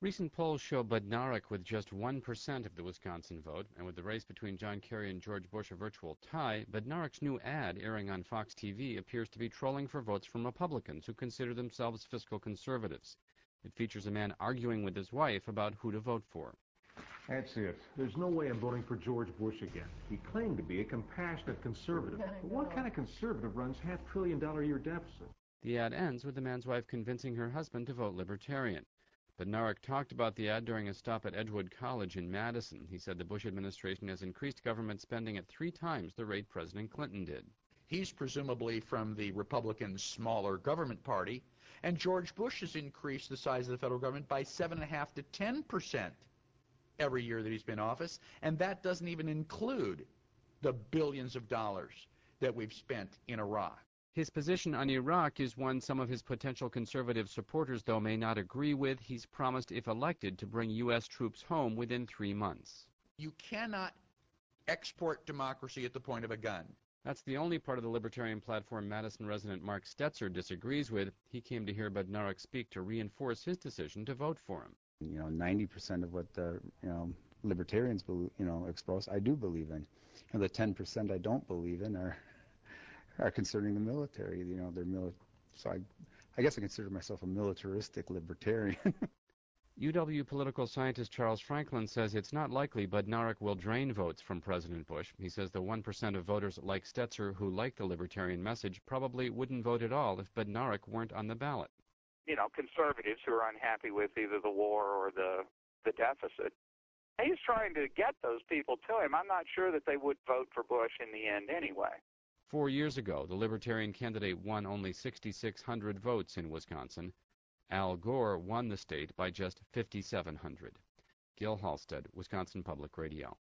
Recent polls show Bednarik with just 1% of the Wisconsin vote, and with the race between John Kerry and George Bush a virtual tie, Bednarik's new ad airing on Fox TV appears to be trolling for votes from Republicans who consider themselves fiscal conservatives. It features a man arguing with his wife about who to vote for. That's it. There's no way I'm voting for George Bush again. He claimed to be a compassionate conservative. But what kind of conservative runs half-trillion-dollar-a-year deficit? The ad ends with the man's wife convincing her husband to vote Libertarian. Bednarik talked about the ad during a stop at Edgewood College in Madison. He said the Bush administration has increased government spending at 3 times the rate President Clinton did. He's presumably from the Republican smaller government party, and George Bush has increased the size of the federal government by 7.5% to 10% every year that he's been in office, and that doesn't even include the billions of dollars that we've spent in Iraq. His position on Iraq is one some of his potential conservative supporters, though, may not agree with. He's promised, if elected, to bring U.S. troops home within 3 months. You cannot export democracy at the point of a gun. That's the only part of the Libertarian platform Madison resident Mark Stetzer disagrees with. He came to hear Bednarik speak to reinforce his decision to vote for him. 90% of what the libertarians express, I do believe in. And the 10% I don't believe in are concerning the military. So I guess I consider myself a militaristic libertarian. UW political scientist Charles Franklin says it's not likely Bednarik will drain votes from President Bush. He says the 1% of voters like Stetzer who like the libertarian message probably wouldn't vote at all if Bednarik weren't on the ballot. Conservatives who are unhappy with either the war or the deficit. He's trying to get those people to him. I'm not sure that they would vote for Bush in the end anyway. 4 years ago, the Libertarian candidate won only 6,600 votes in Wisconsin. Al Gore won the state by just 5,700. Gil Halstead, Wisconsin Public Radio.